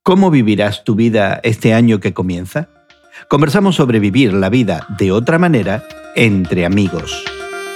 ¿Cómo vivirás tu vida este año que comienza? Conversamos sobre vivir la vida de otra manera entre amigos.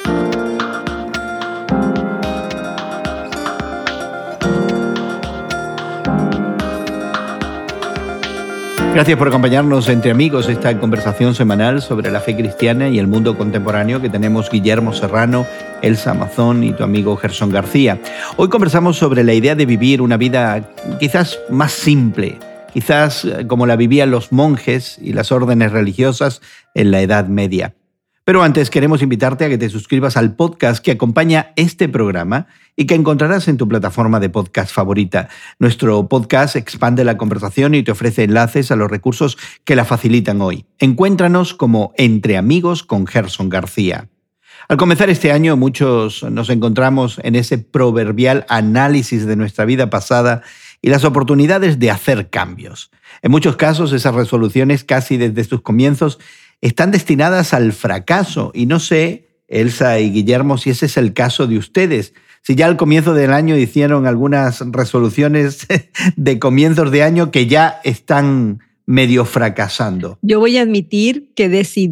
Gracias por acompañarnos entre amigos, esta conversación semanal sobre la fe cristiana y el mundo contemporáneo que tenemos Guillermo Serrano, Elsa Mazón y tu amigo Gerson García. Hoy conversamos sobre la idea de vivir una vida quizás más simple, quizás como la vivían los monjes y las órdenes religiosas en la Edad Media. Pero antes queremos invitarte a que te suscribas al podcast que acompaña este programa y que encontrarás en tu plataforma de podcast favorita. Nuestro podcast expande la conversación y te ofrece enlaces a los recursos que la facilitan hoy. Encuéntranos como Entre Amigos con Gerson García. Al comenzar este año, muchos nos encontramos en ese proverbial análisis de nuestra vida pasada y las oportunidades de hacer cambios. En muchos casos, esas resoluciones, casi desde sus comienzos, están destinadas al fracaso. Y no sé, Elsa y Guillermo, si ese es el caso de ustedes. Si ya al comienzo del año hicieron algunas resoluciones de comienzos de año que ya están medio fracasando. Yo voy a admitir que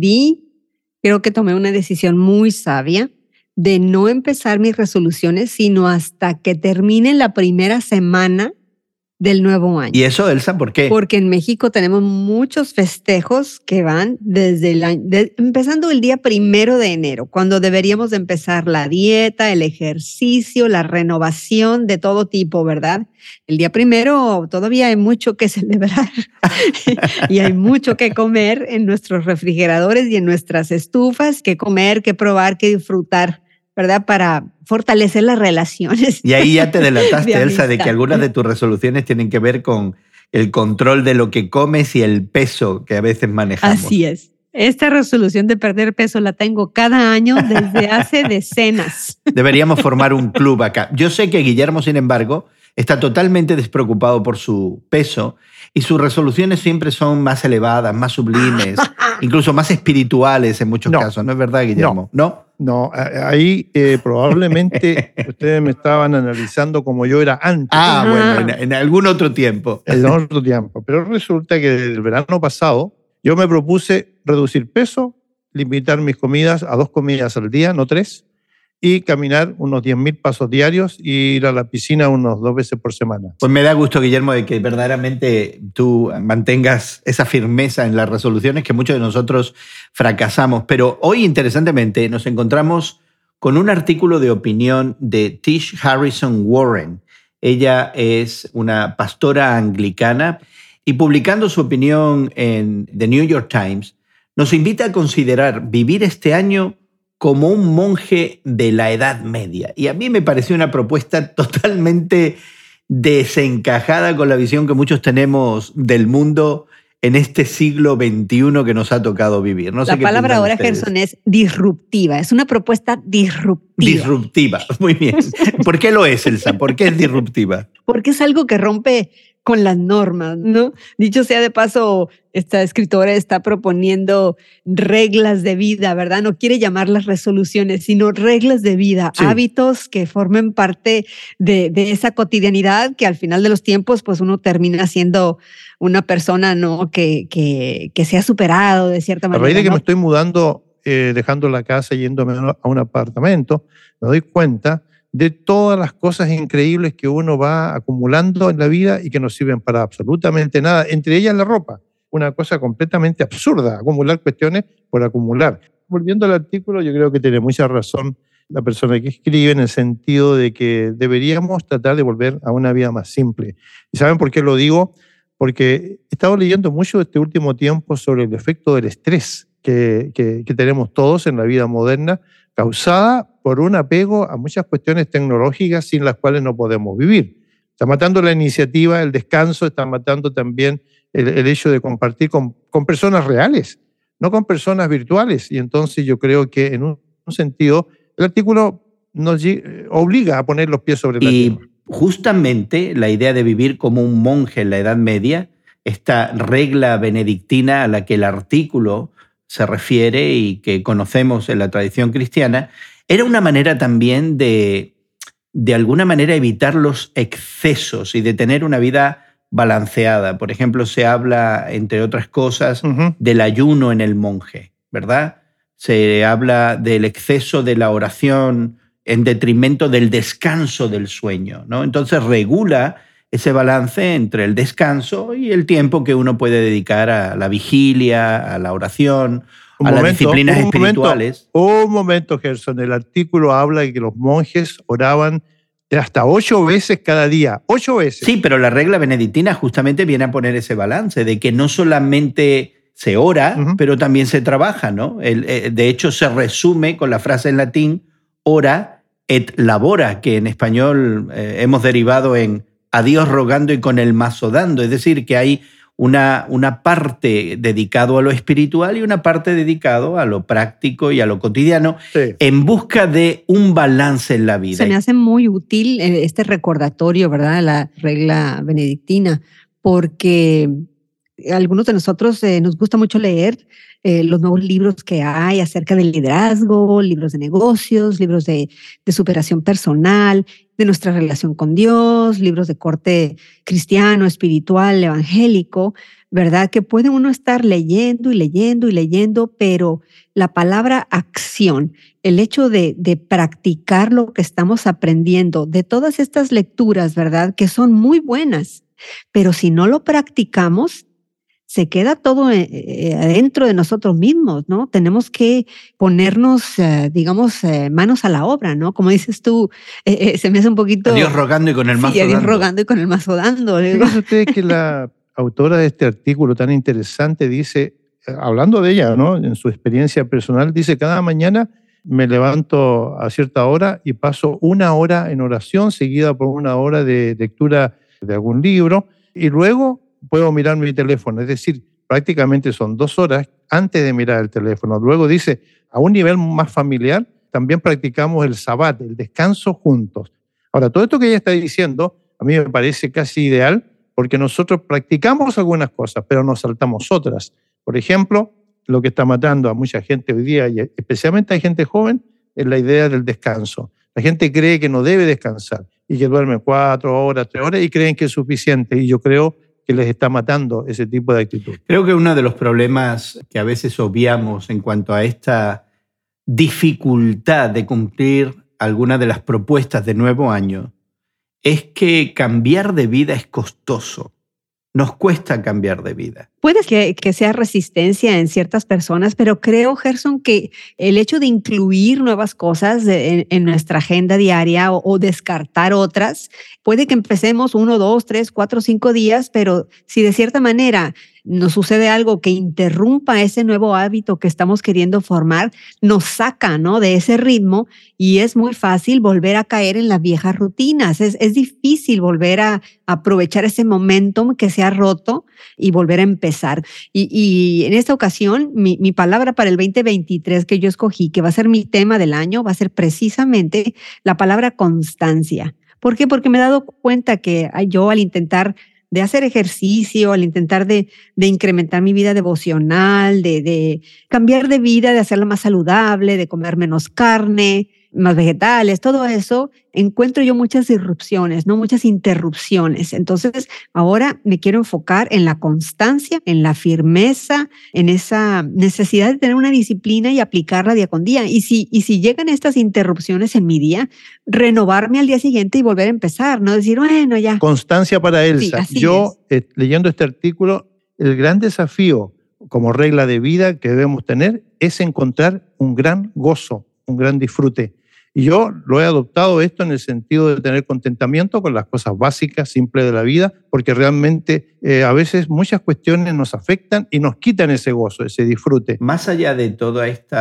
creo que tomé una decisión muy sabia de no empezar mis resoluciones, sino hasta que termine la primera semana del nuevo año. ¿Y eso, Elsa, por qué? Porque en México tenemos muchos festejos que van desde empezando el día 1 de enero, cuando deberíamos de empezar la dieta, el ejercicio, la renovación de todo tipo, ¿verdad? El día 1 todavía hay mucho que celebrar y hay mucho que comer en nuestros refrigeradores y en nuestras estufas, que comer, que probar, que disfrutar, ¿verdad? Para fortalecer las relaciones. Y ahí ya te delataste, Elsa, de que algunas de tus resoluciones tienen que ver con el control de lo que comes y el peso que a veces manejamos. Así es. Esta resolución de perder peso la tengo cada año desde hace decenas. Deberíamos formar un club acá. Yo sé que Guillermo, sin embargo, está totalmente despreocupado por su peso y sus resoluciones siempre son más elevadas, más sublimes, incluso más espirituales en muchos casos. ¿No es verdad, Guillermo? No, ahí probablemente ustedes me estaban analizando como yo era antes. Bueno, en algún otro tiempo. En otro tiempo. Pero resulta que el verano pasado yo me propuse reducir peso, limitar mis comidas a 2 comidas al día, no 3, y caminar unos 10.000 pasos diarios y ir a la piscina unos 2 veces por semana. Pues me da gusto, Guillermo, de que verdaderamente tú mantengas esa firmeza en las resoluciones que muchos de nosotros fracasamos. Pero hoy, interesantemente, nos encontramos con un artículo de opinión de Tish Harrison Warren. Ella es una pastora anglicana y publicando su opinión en The New York Times, nos invita a considerar vivir este año como un monje de la Edad Media. Y a mí me pareció una propuesta totalmente desencajada con la visión que muchos tenemos del mundo en este siglo XXI que nos ha tocado vivir. No sé la palabra ahora, Gerson, es disruptiva. Es una propuesta disruptiva. Disruptiva, muy bien. ¿Por qué lo es, Elsa? ¿Por qué es disruptiva? Porque es algo que rompe con las normas, ¿no? Dicho sea de paso, esta escritora está proponiendo reglas de vida, ¿verdad? No quiere llamarlas resoluciones, sino reglas de vida, sí. Hábitos que formen parte de esa cotidianidad que al final de los tiempos, pues uno termina siendo una persona, ¿no? que se ha superado de cierta manera. A raíz de que ¿no? me estoy mudando, dejando la casa, yéndome a un apartamento, me doy cuenta de todas las cosas increíbles que uno va acumulando en la vida y que no sirven para absolutamente nada, entre ellas la ropa. Una cosa completamente absurda, acumular cuestiones por acumular. Volviendo al artículo, yo creo que tiene mucha razón la persona que escribe en el sentido de que deberíamos tratar de volver a una vida más simple. ¿Y saben por qué lo digo? Porque he estado leyendo mucho este último tiempo sobre el efecto del estrés que tenemos todos en la vida moderna, causada por un apego a muchas cuestiones tecnológicas sin las cuales no podemos vivir. Está matando la iniciativa, el descanso, está matando también el hecho de compartir con personas reales, no con personas virtuales. Y entonces yo creo que en un sentido el artículo nos obliga a poner los pies sobre la tierra. Y justamente la idea de vivir como un monje en la Edad Media, esta regla benedictina a la que el artículo se refiere y que conocemos en la tradición cristiana, era una manera también de alguna manera evitar los excesos y de tener una vida balanceada. Por ejemplo, se habla, entre otras cosas, del ayuno en el monje, ¿verdad? Se habla del exceso de la oración en detrimento del descanso del sueño, ¿no? Entonces regula ese balance entre el descanso y el tiempo que uno puede dedicar a la vigilia, a la oración, las disciplinas espirituales. Un momento, Gerson. El artículo habla de que los monjes oraban hasta 8 veces cada día. 8 veces. Sí, pero la regla benedictina justamente viene a poner ese balance de que no solamente se ora, pero también se trabaja, ¿no? De hecho, se resume con la frase en latín, ora et labora, que en español hemos derivado en a Dios rogando y con el mazo dando. Es decir, que hay una parte dedicado a lo espiritual y una parte dedicado a lo práctico y a lo cotidiano, en busca de un balance en la vida. Se me hace muy útil este recordatorio, ¿verdad? La regla benedictina, porque algunos de nosotros nos gusta mucho leer los nuevos libros que hay acerca del liderazgo, libros de negocios, libros de superación personal, de nuestra relación con Dios, libros de corte cristiano, espiritual, evangélico, ¿verdad? Que puede uno estar leyendo y leyendo y leyendo, pero la palabra acción, el hecho de practicar lo que estamos aprendiendo, de todas estas lecturas, ¿verdad? Que son muy buenas, pero si no lo practicamos, se queda todo adentro de nosotros mismos, ¿no? Tenemos que ponernos, manos a la obra, ¿no? Como dices tú, se me hace un poquito... A Dios rogando y con el mazo dando. Sí, a Dios rogando y con el mazo dando. Fíjense ustedes que la autora de este artículo tan interesante dice, hablando de ella, ¿no? En su experiencia personal, dice, cada mañana me levanto a cierta hora y paso 1 hora en oración, seguida por 1 hora de lectura de algún libro, y luego puedo mirar mi teléfono, es decir, prácticamente son 2 horas antes de mirar el teléfono. Luego dice, a un nivel más familiar, también practicamos el sabbat, el descanso juntos. Ahora, todo esto que ella está diciendo, a mí me parece casi ideal, porque nosotros practicamos algunas cosas, pero nos saltamos otras. Por ejemplo, lo que está matando a mucha gente hoy día, y especialmente a gente joven, es la idea del descanso. La gente cree que no debe descansar y que duerme 4 horas, 3 horas y creen que es suficiente. Y yo creo que les está matando ese tipo de actitud. Creo que uno de los problemas que a veces obviamos en cuanto a esta dificultad de cumplir alguna de las propuestas de nuevo año es que cambiar de vida es costoso. Nos cuesta cambiar de vida. Puede que sea resistencia en ciertas personas, pero creo, Gerson, que el hecho de incluir nuevas cosas en nuestra agenda diaria o descartar otras, puede que empecemos 1, 2, 3, 4, 5 días, pero si de cierta manera nos sucede algo que interrumpa ese nuevo hábito que estamos queriendo formar, nos saca, ¿no?, de ese ritmo y es muy fácil volver a caer en las viejas rutinas. Es difícil volver a aprovechar ese momentum que se ha roto y volver a empezar. Y en esta ocasión, mi palabra para el 2023 que yo escogí, que va a ser mi tema del año, va a ser precisamente la palabra constancia. ¿Por qué? Porque me he dado cuenta que yo al intentar de hacer ejercicio, al intentar de incrementar mi vida devocional, de cambiar de vida, de hacerla más saludable, de comer menos carne, más vegetales, todo eso, encuentro yo muchas disrupciones, ¿no? Muchas interrupciones. Entonces, ahora me quiero enfocar en la constancia, en la firmeza, en esa necesidad de tener una disciplina y aplicarla día con día. Y si llegan estas interrupciones en mi día, renovarme al día siguiente y volver a empezar, no decir, bueno, ya. Constancia para Elsa. Sí, yo, leyendo este artículo, el gran desafío como regla de vida que debemos tener es encontrar un gran gozo, un gran disfrute. Y yo lo he adoptado esto en el sentido de tener contentamiento con las cosas básicas, simples de la vida, porque realmente a veces muchas cuestiones nos afectan y nos quitan ese gozo, ese disfrute. Más allá de todo este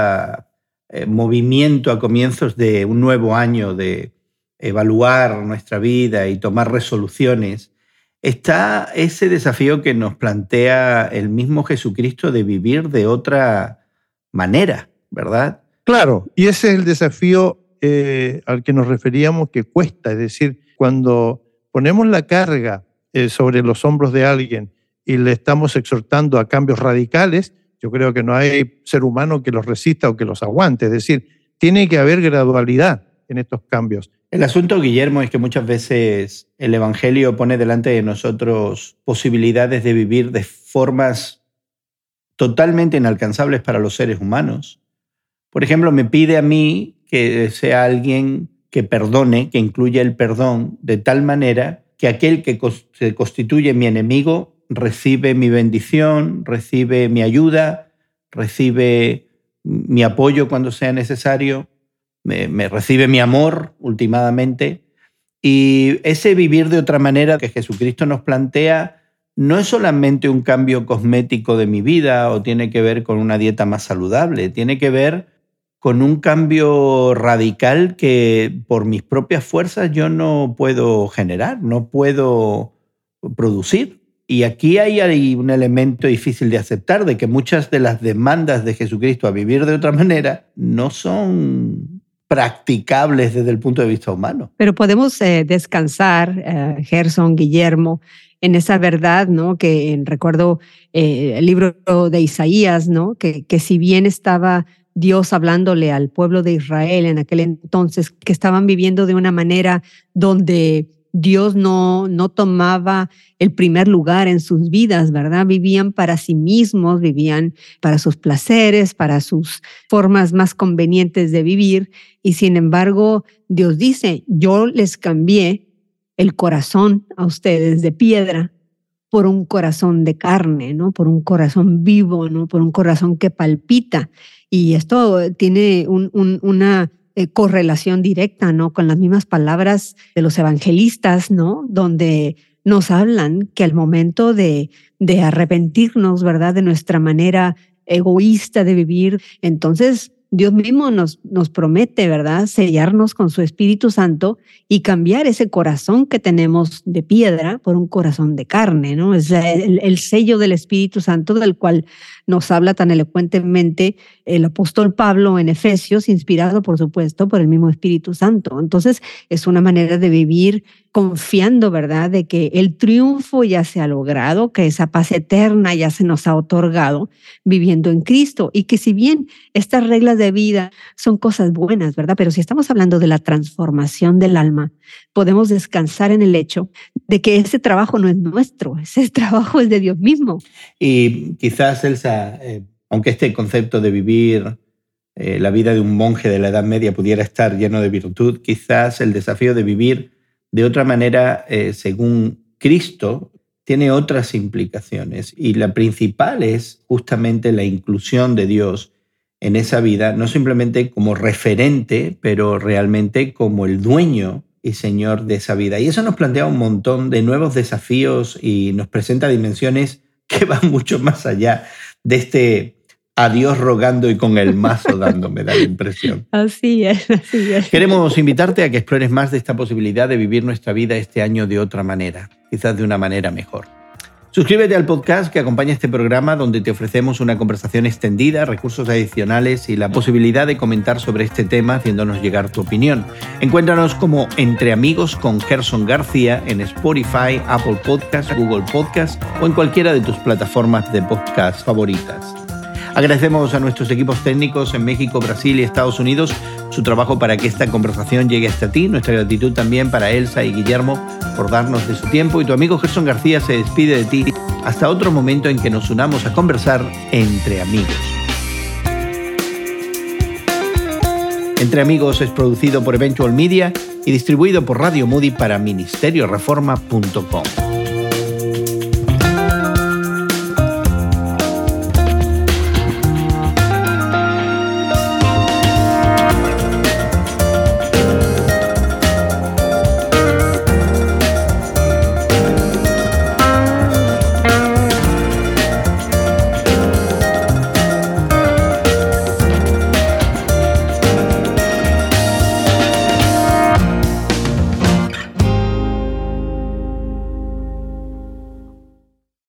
movimiento a comienzos de un nuevo año de evaluar nuestra vida y tomar resoluciones, está ese desafío que nos plantea el mismo Jesucristo de vivir de otra manera, ¿verdad? Claro, y ese es el desafío al que nos referíamos que cuesta, es decir, cuando ponemos la carga sobre los hombros de alguien y le estamos exhortando a cambios radicales, yo creo que no hay ser humano que los resista o que los aguante, es decir, tiene que haber gradualidad en estos cambios. El asunto, Guillermo, es que muchas veces el Evangelio pone delante de nosotros posibilidades de vivir de formas totalmente inalcanzables para los seres humanos. Por ejemplo, me pide a mí que sea alguien que perdone, que incluya el perdón, de tal manera que aquel que se constituye mi enemigo recibe mi bendición, recibe mi ayuda, recibe mi apoyo cuando sea necesario, me recibe mi amor últimamente. Y ese vivir de otra manera que Jesucristo nos plantea no es solamente un cambio cosmético de mi vida o tiene que ver con una dieta más saludable, tiene que ver con un cambio radical que por mis propias fuerzas yo no puedo generar, no puedo producir. Y aquí hay un elemento difícil de aceptar, de que muchas de las demandas de Jesucristo a vivir de otra manera no son practicables desde el punto de vista humano. Pero podemos descansar, Gerson, Guillermo, en esa verdad, ¿no? Que recuerdo el libro de Isaías, ¿no? Que si bien estaba Dios hablándole al pueblo de Israel en aquel entonces, que estaban viviendo de una manera donde Dios no tomaba el primer lugar en sus vidas, ¿verdad? Vivían para sí mismos, vivían para sus placeres, para sus formas más convenientes de vivir. Y sin embargo, Dios dice, yo les cambié el corazón a ustedes de piedra por un corazón de carne, ¿no? Por un corazón vivo, ¿no? Por un corazón que palpita. Y esto tiene una correlación directa, ¿no? Con las mismas palabras de los evangelistas, ¿no? Donde nos hablan que al momento de arrepentirnos, ¿verdad? De nuestra manera egoísta de vivir, entonces Dios mismo nos promete, ¿verdad? Sellarnos con su Espíritu Santo y cambiar ese corazón que tenemos de piedra por un corazón de carne, ¿no? Es el sello del Espíritu Santo del cual nos habla tan elocuentemente el apóstol Pablo en Efesios, inspirado, por supuesto, por el mismo Espíritu Santo. Entonces, es una manera de vivir confiando, ¿verdad?, de que el triunfo ya se ha logrado, que esa paz eterna ya se nos ha otorgado viviendo en Cristo, y que si bien estas reglas de vida son cosas buenas, ¿verdad?, pero si estamos hablando de la transformación del alma, podemos descansar en el hecho de que ese trabajo no es nuestro, ese trabajo es de Dios mismo. Y quizás, Elsa, aunque este concepto de vivir la vida de un monje de la Edad Media pudiera estar lleno de virtud, quizás el desafío de vivir de otra manera, según Cristo, tiene otras implicaciones. Y la principal es justamente la inclusión de Dios en esa vida, no simplemente como referente, pero realmente como el dueño y señor de esa vida. Y eso nos plantea un montón de nuevos desafíos y nos presenta dimensiones que van mucho más allá de este a Dios rogando y con el mazo dando, me da la impresión. Así es, así es. Queremos invitarte a que explores más de esta posibilidad de vivir nuestra vida este año de otra manera, quizás de una manera mejor. Suscríbete al podcast que acompaña este programa, donde te ofrecemos una conversación extendida, recursos adicionales y la posibilidad de comentar sobre este tema haciéndonos llegar tu opinión. Encuéntranos como Entre Amigos con Gerson García en Spotify, Apple Podcasts, Google Podcasts o en cualquiera de tus plataformas de podcast favoritas. Agradecemos a nuestros equipos técnicos en México, Brasil y Estados Unidos su trabajo para que esta conversación llegue hasta ti. Nuestra gratitud también para Elsa y Guillermo por darnos de su tiempo. Y tu amigo Gerson García se despide de ti hasta otro momento en que nos unamos a conversar entre amigos. Entre Amigos es producido por Eventual Media y distribuido por Radio Moody para ministerioreforma.com.